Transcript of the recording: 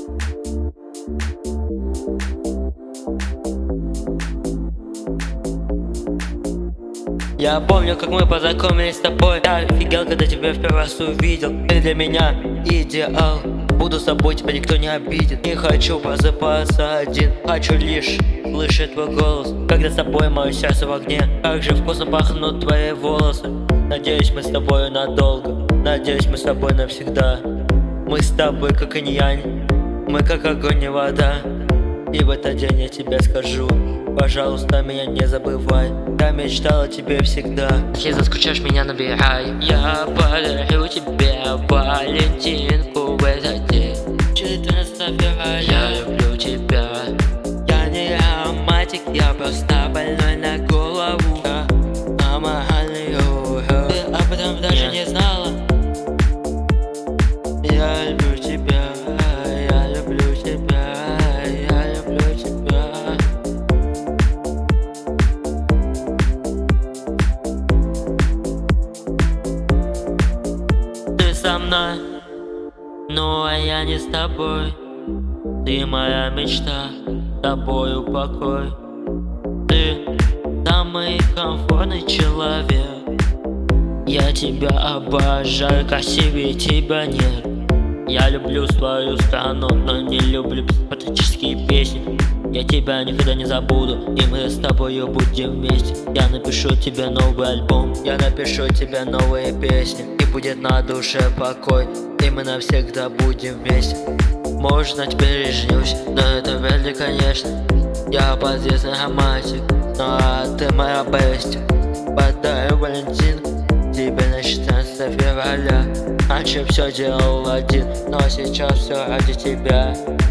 Я помню, как мы познакомились с тобой. Я офигел, когда тебя в первый раз увидел. Ты для меня идеал. Буду с тобой, тебя никто не обидит. Не хочу просыпаться один, хочу лишь слышать твой голос. Когда с тобой мое сердце в огне, как же вкусно пахнут твои волосы. Надеюсь, мы с тобой надолго, надеюсь, мы с тобой навсегда. Мы с тобой как инь-янь, мы как огонь и вода. И в этот день я тебе скажу: пожалуйста, меня не забывай. Я мечтал о тебе всегда. Если заскучаешь, меня набирай. Я подарю тебе валентинку в этот день, 14 февраля. я люблю тебя. Я не романтик, я просто больной на голову. Ты об этом даже не знала. Я люблю тебя, я люблю тебя, я люблю тебя. Ты со мной, ну а я не с тобой. Ты моя мечта, с тобою покой. Ты самый комфортный человек. Я тебя обожаю, красивее тебя нет. Я люблю свою страну, но не люблю патриотические песни. Я тебя никогда не забуду, и мы с тобою будем вместе. Я напишу тебе новый альбом, я напишу тебе новые песни. И будет на душе покой, и мы навсегда будем вместе. Может, на тебе и женюсь, но это вряд ли, конечно. Я подъездный романтик, ну а ты моя бестия. Подарю Валентин тебе на 14 февраля. Раньше все делал один, но сейчас все ради тебя.